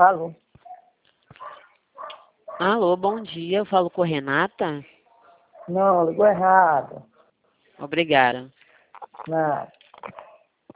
Alô? Alô, bom dia. Eu falo com Renata? Não, ligou errado. Obrigada. Nada.